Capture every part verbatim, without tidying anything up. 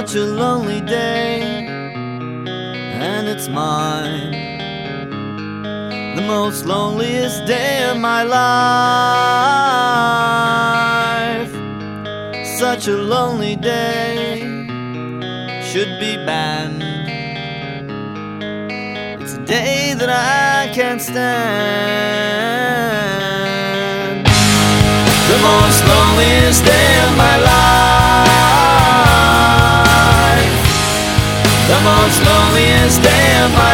such a lonely day, and it's mine, the most loneliest day of my life. Such a lonely day should be banned. It's a day that I can't stand. The most loneliest day of my life. The most loneliest day of my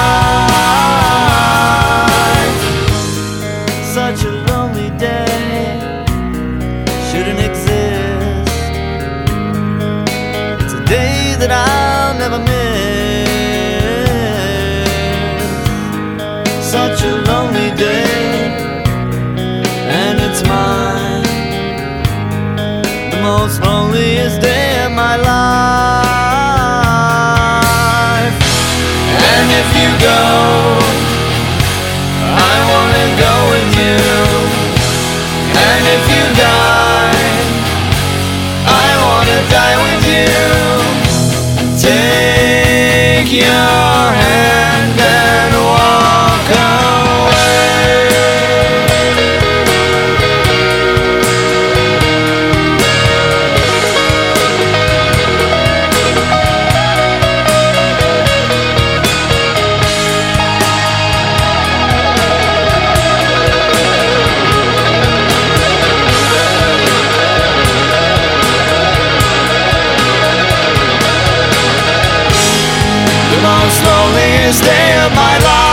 life. Such a lonely day shouldn't exist. It's a day that I'll never miss. Such a lonely day, and it's mine, the most loneliest day of my life. And if you go, I wanna go with you. And if you die, I wanna die with you. Take your hand and walk away. The most loneliest day of my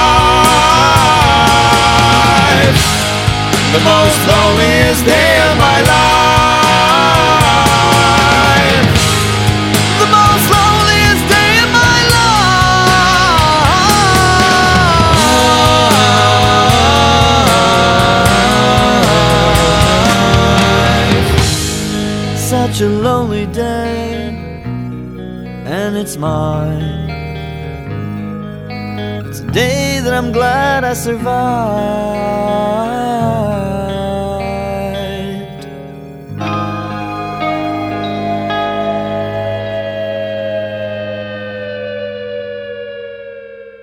life. The most loneliest day of my life. The most loneliest day of my life. Such a lonely day, and it's mine. It's a day that I'm glad I survived.